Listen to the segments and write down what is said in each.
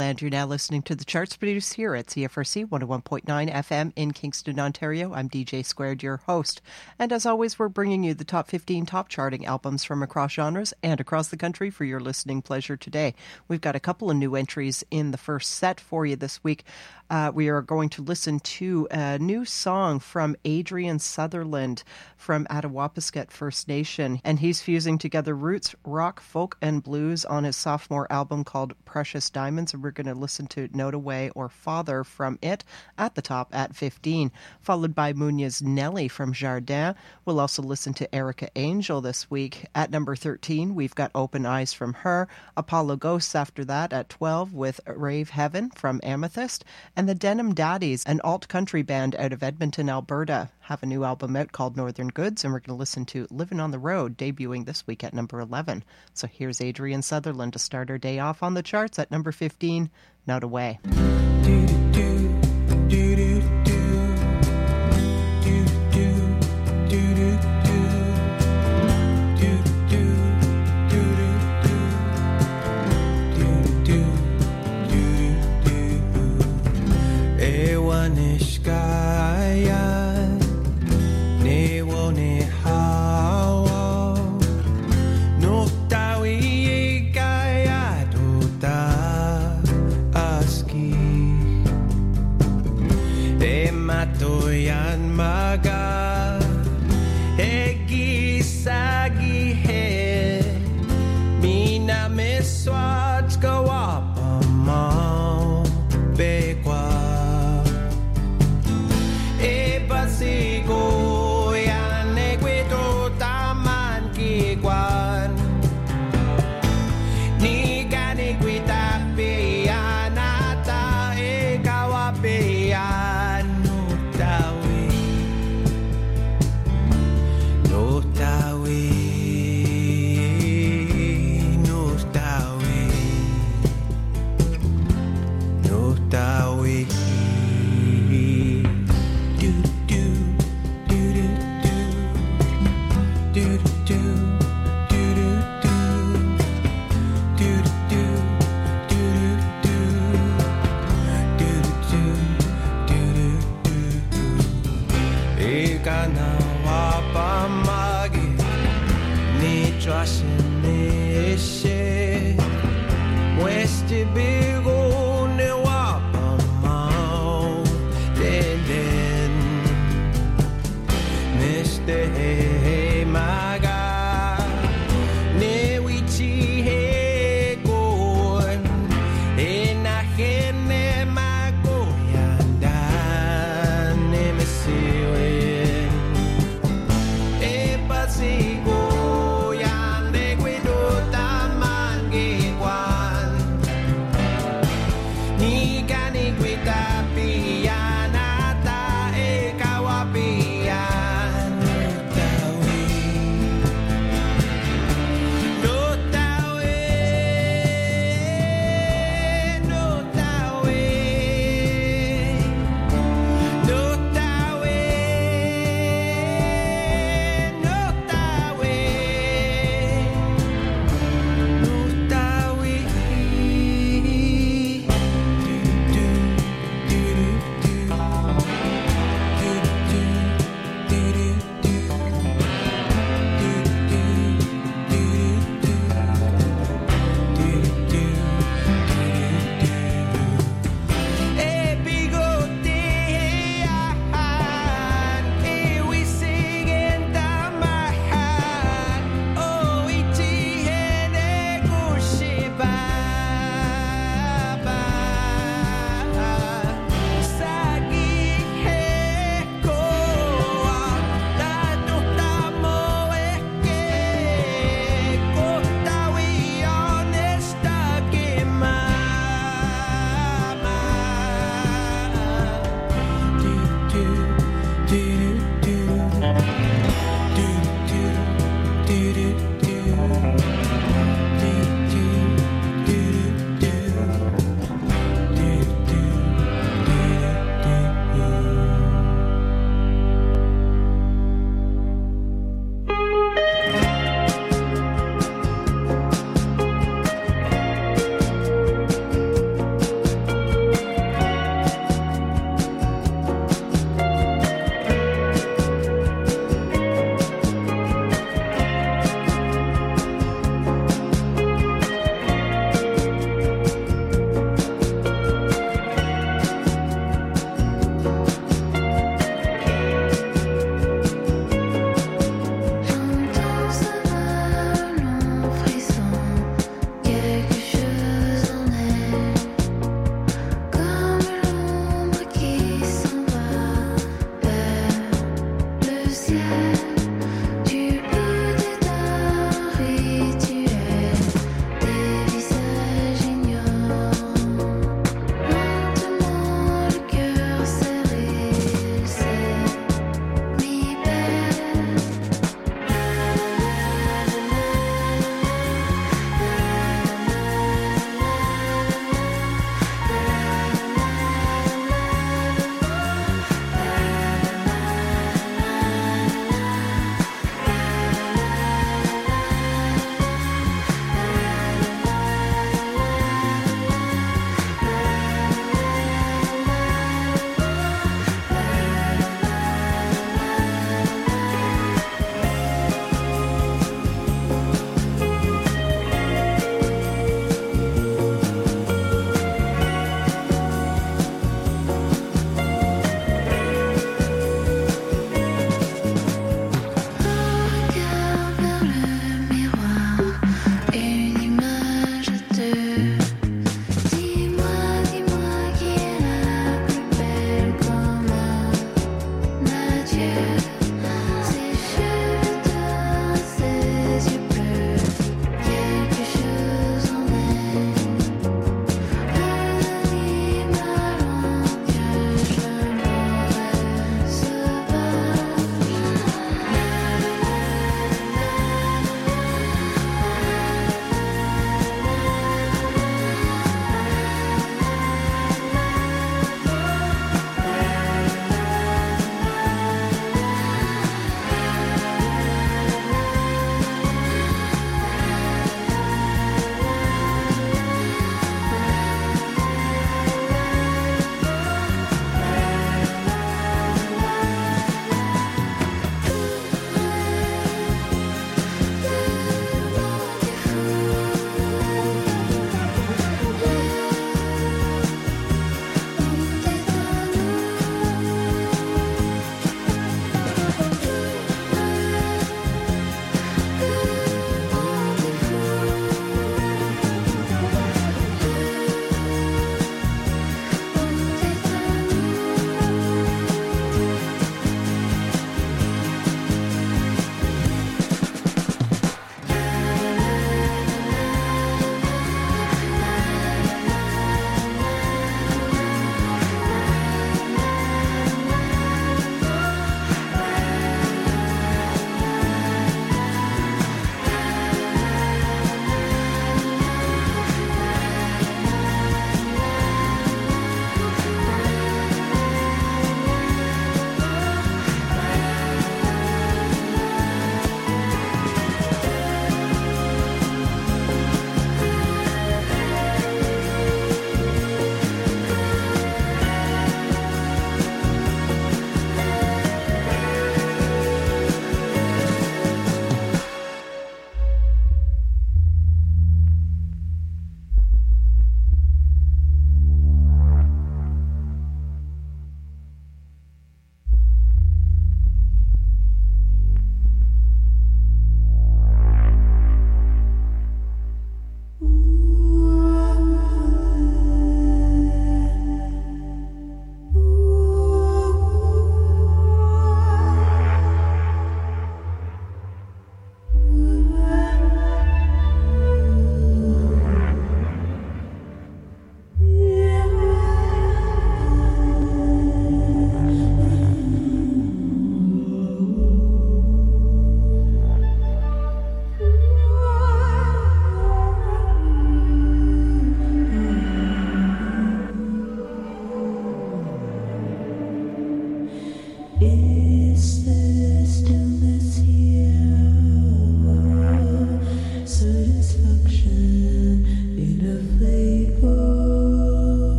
And you're now listening to the charts produced here at CFRC 101.9 FM in Kingston, Ontario. I'm DJ Squared, your host. And as always, we're bringing you the top 15 top charting albums from across genres and across the country for your listening pleasure today. We've got a couple of new entries in the first set for you this week. We are going to listen to a new song from Adrian Sutherland from Attawapiskat First Nation. And he's fusing together roots, rock, folk, and blues on his sophomore album called Precious Diamonds. And we're going to listen to Note Away or Father from it at the top at 15, followed by Munya's Nelly from Jardin. We'll also listen to Erica Angel this week. At number 13, we've got Open Eyes from her, Apollo Ghosts after that at 12 with Rave Heaven from Amethyst, and the Denim Daddies, an alt-country band out of Edmonton, Alberta, have a new album out called Northern Goods, and we're going to listen to Living on the Road, debuting this week at number 11. So here's Adrian Sutherland to start our day off on the charts at number 15, Not Away.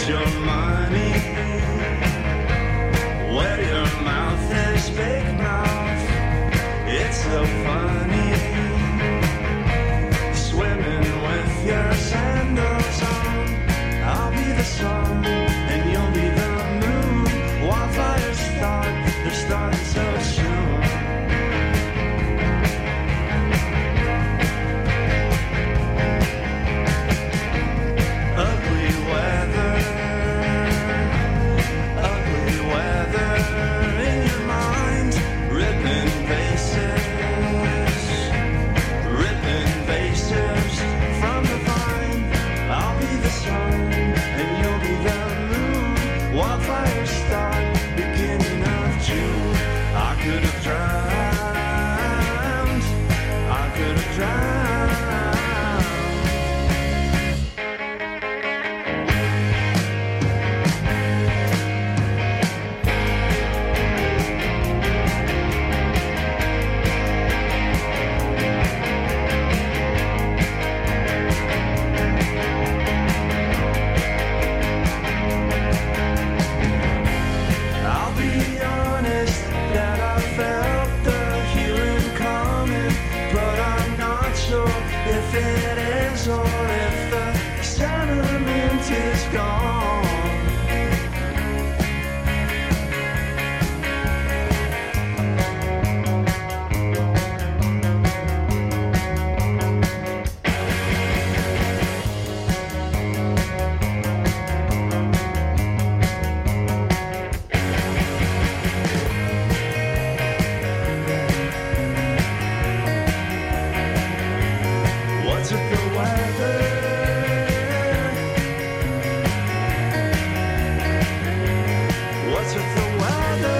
your money where your mouth is big mouth. It's so funny swimming with your sandals on. I'll be the sun and you'll be the moon. Wildfires start, they're starting so soon. Ugly weather in your mind. Ripping vases from the vine. I'll be the sun and you'll be the moon. Wildfires start beginning of June. I could have drowned. I'll be honest that I felt the healing coming, but I'm not sure if it is or if the sentiment is gone. What's with the weather? What's with the weather?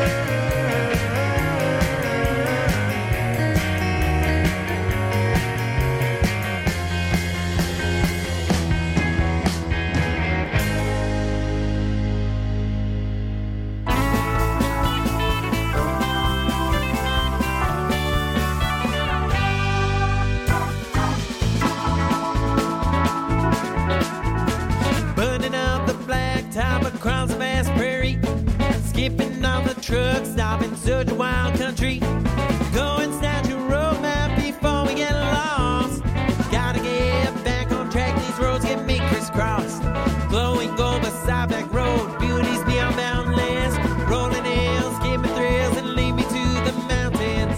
Burning up the blacktop across the vast prairie, skipping off the truck, stopping such a wild country, going down to road map before we get lost. Gotta get back on track, these roads get me crisscrossed. Glowing gold beside back road, beauties beyond boundless. Rolling hills give me thrills and lead me to the mountains.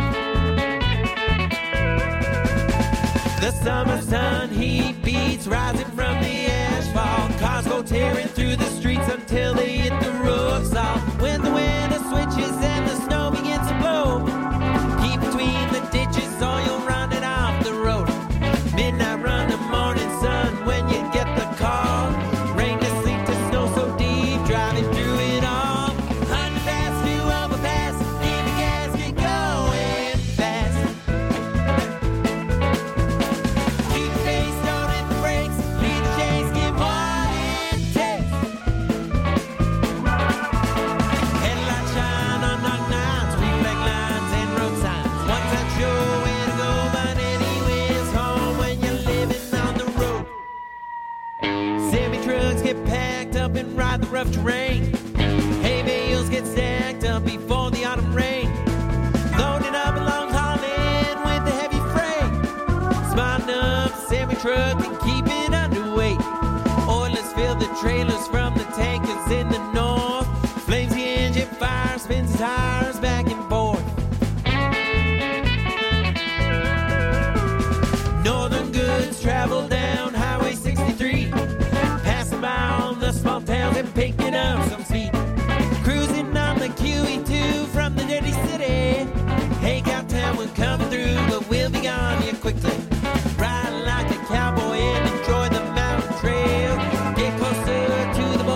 The summer sun heat beats rising from the asphalt. Cars go tearing through the streets until they hit the roofs off. When the winter switches and the snow begins to blow, keep between the ditches or you'll run it off the road. Midnight run to morning sun when you get the call. Rain to sleet to snow so deep, driving through it all. Underpass, few overpass, give me gas, get going fast. Keep the pace, don't hit the brakes, lead the chase, get what it takes. Headlights shine on knock nights, reflect lines and road signs. One time show where to go, but anywhere's home when you're living on the road. Semi trucks get packed up and ride the rough terrain. Hay bales get stacked up before the autumn rain. Loaded up and long hauling with the heavy freight. Smarten up semi truck and keep it underweight. Oilers fill the trailers from the tankers in the north. Flames the engine, fire spins the tires back and forth. Northern goods travel down Highway 63, passing by all the small towns and picking up some speed. Cruising on the QE2 from the dirty city. Hank out town, we're coming through, but we'll be gone here quickly. Ride like a cowboy and enjoy the mountain trail. Get closer to the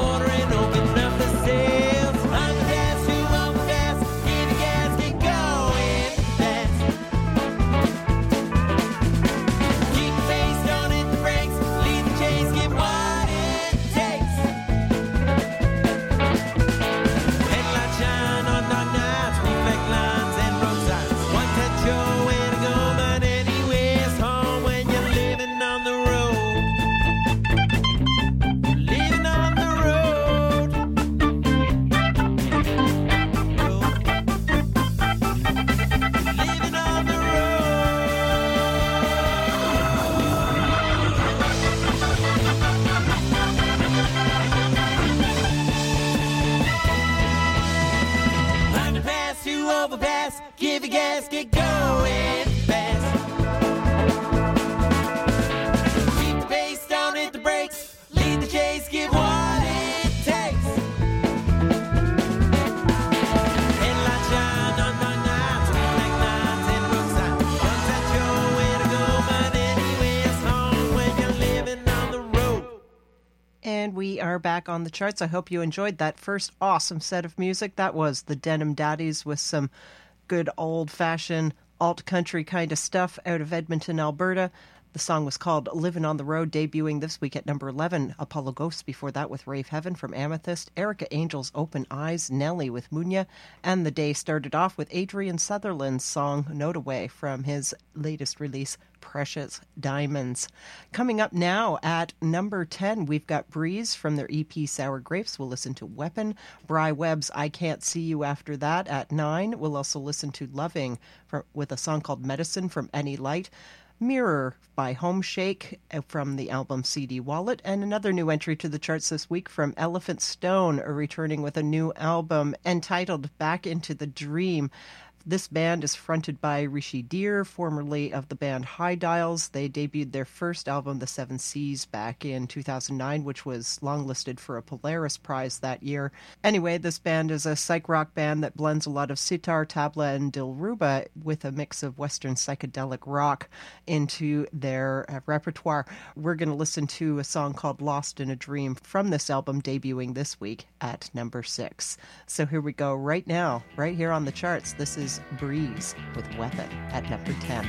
And we are back on the charts. I hope you enjoyed that first awesome set of music. That was the Denim Daddies with some good old-fashioned alt-country kind of stuff out of Edmonton, Alberta. The song was called Living on the Road, debuting this week at number 11. Apollo Ghosts before that with Rave Heaven from Amethyst. Erica Angel's Open Eyes, Nelly with Munya. And the day started off with Adrian Sutherland's song Note Away from his latest release, Precious Diamonds. Coming up now at number 10, we've got Breeze from their EP Sour Grapes. We'll listen to Weapon. Bry Webb's I Can't See You after that at 9. We'll also listen to Loving with a song called Medicine from Any Light. Mirror by Homeshake from the album CD Wallet, and another new entry to the charts this week from Elephant Stone, returning with a new album entitled Back into the Dream. This band is fronted by Rishi Deer, formerly of the band High Dials. They debuted their first album, The Seven Seas, back in 2009, which was longlisted for a Polaris Prize that year. Anyway, this band is a psych rock band that blends a lot of sitar, tabla, and dilruba with a mix of Western psychedelic rock into their repertoire. We're going to listen to a song called Lost in a Dream from this album, debuting this week at number 6. So here we go right now, right here on the charts. This is Breeze with Weapon at number 10.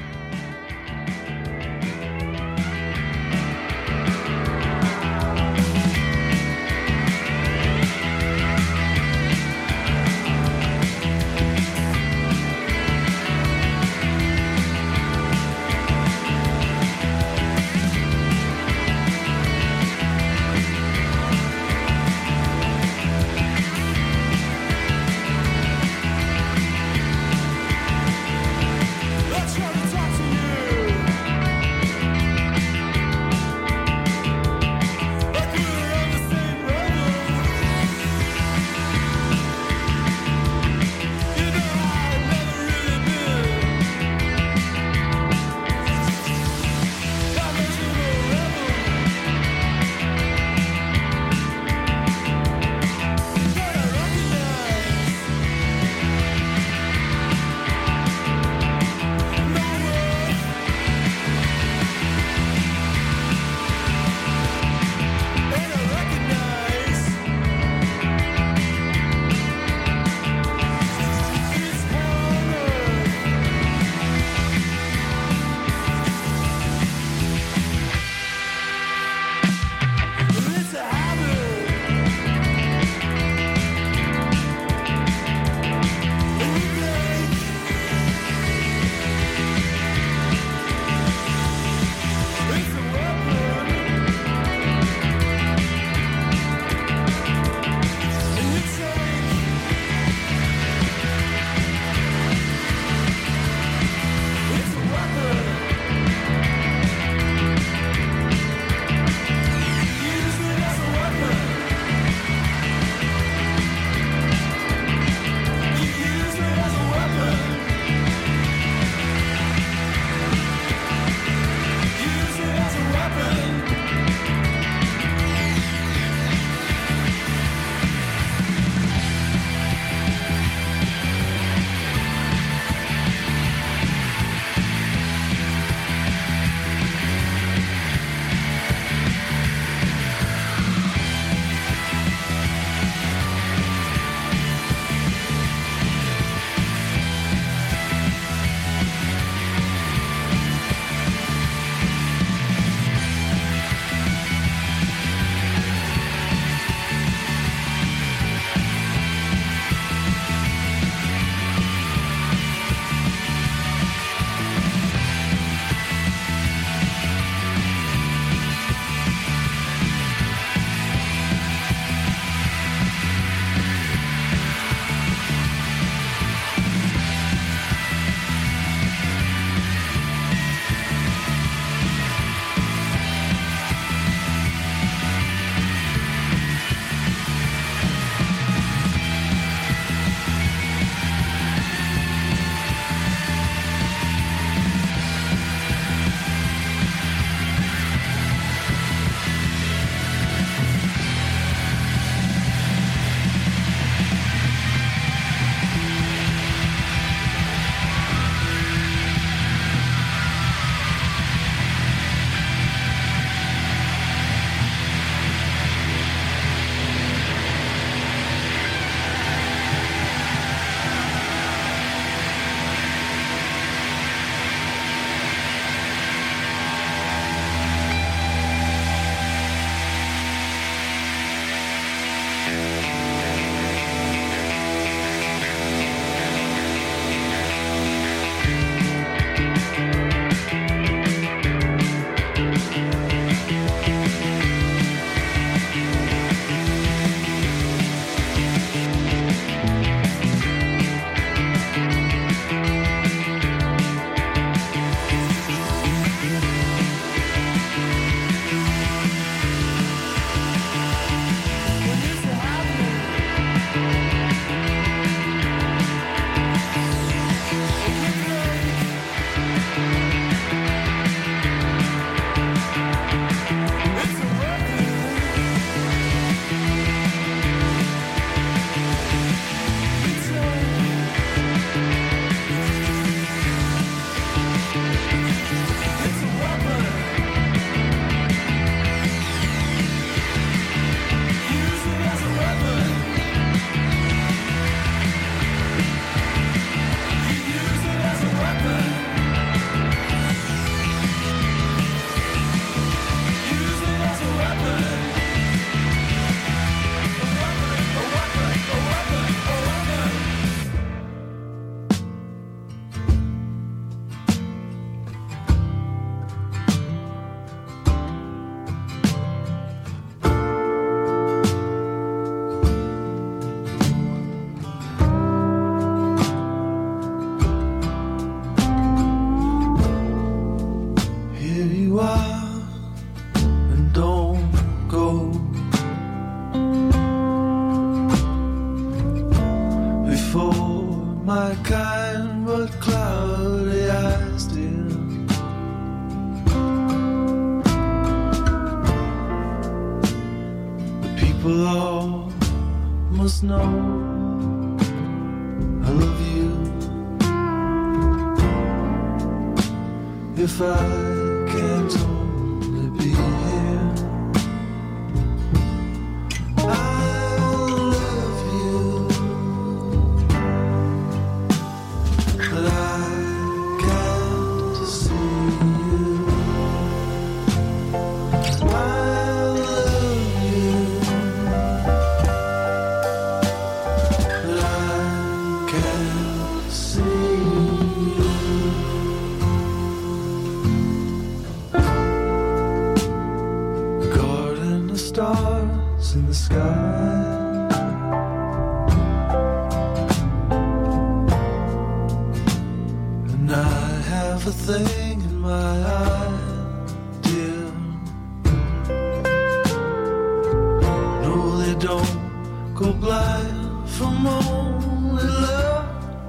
Let's try to talk to you. but cloudy eyes, dear. The people all must know I love you. If I can't only be here, I love you, but I can't see you. I love you, but I can't see you. Guarding the stars in the sky, and I have a thing in my eye, dear. No, they don't go blind from only love.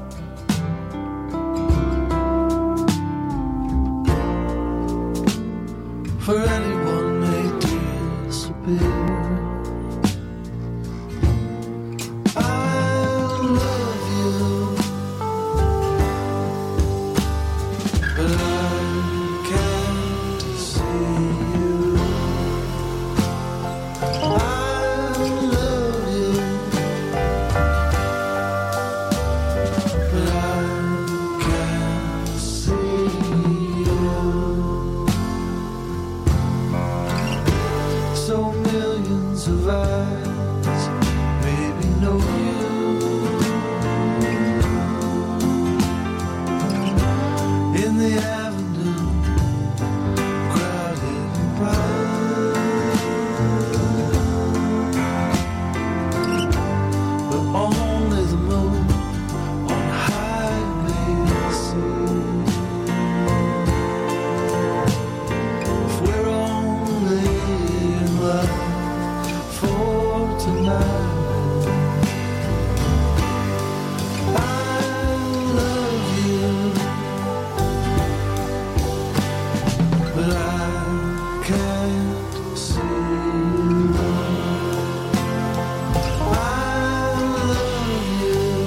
For anyone may disappear. I love you, but I can't see you. I love you, but I can't see you. So millions of eyes maybe know you. In the avenue, crowded and bright, but only the moon on high may see. If we're only in love for tonight, I love you, but I can't see you. I love you,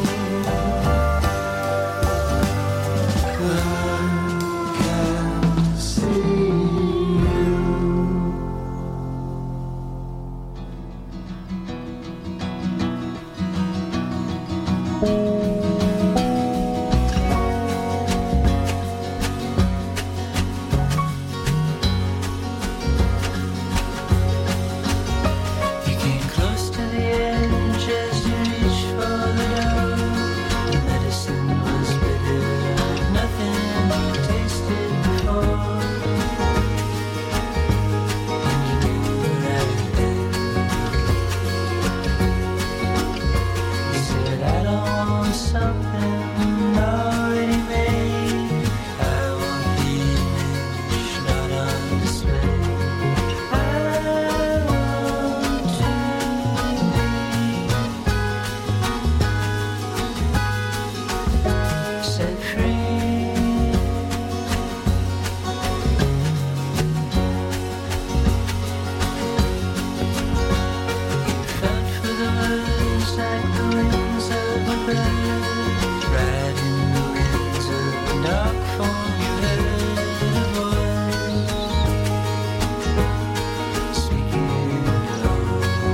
but I can't see you.